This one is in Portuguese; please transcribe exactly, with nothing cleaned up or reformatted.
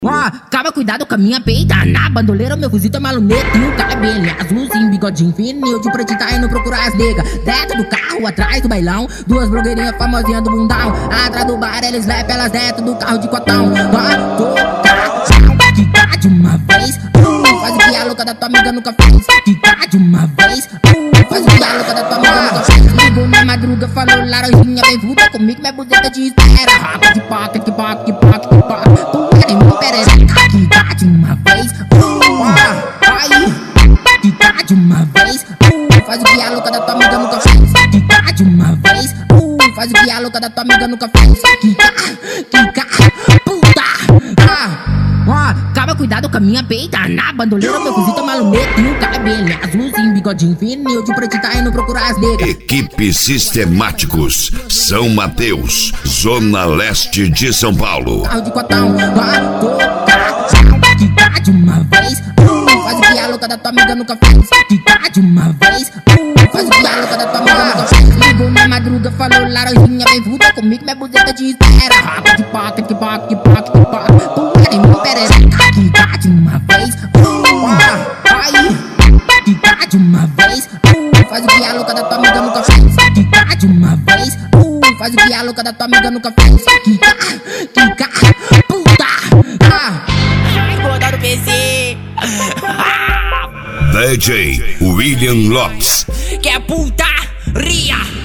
Ó, calma, cuidado com a minha peita. Na bandoleira, meu fuzil tá maluneta. E o cabelo azulzinho, bigodinho fininho. De pretinho tá indo procurar as negas. Dentro do carro, atrás do bailão. Duas blogueirinhas famosinhas do bundão. Atrás do bar, eles levam elas dentro do carro de cotão. Ó, tô quicar de uma vez. Uh, faz o que a louca da tua amiga nunca fez. Quicar de uma vez. Uh, faz o que a louca da tua amiga nunca fez. Ligou na madruga, falou laranjinha, vem vuda comigo, minha buzeta de espera. Rapa de poca, que poca, que poca, que poca. Tem meu perereca, quicar de uma vez. Uh, aí, quicar de uma vez. Uh, faz o que a louca da tua amiga nunca fez. Quicar de uma vez. Uh, faz o que a louca da tua amiga nunca fez. Quicar, quicar, puta. Ah. Ó, calma, cuidado com a minha peita. Na bandoleira, meu fuzil tá maluneta. E o cabelo azulzinho, bigodinho fininho. De pretinho tá indo procurar as negas. Equipe Sistemáticos, São Mateus, Zona Leste de São Paulo. Carro de cotão, ó, tô quicar de uma vez. Uh, faz o que a louca da tua amiga nunca fez. Quicar de uma vez. Uh, faz o que a louca da tua amiga nunca fez. Ligou na madruga, falou laranjinha, vem vuda comigo, minha buzeta de espera. Rapa de poca, que poca, que poca, que poca. Tem meu perereca, quicar de uma vez. Uh, aí, quicar de uma vez. Uh, faz o que a louca da tua amiga nunca fez. Quicar de uma vez. Uh, faz o que a louca da tua amiga nunca fez. Quicar, quicar, puta. Ah. Rodar o P C. D J William Lopes. Que é putaria.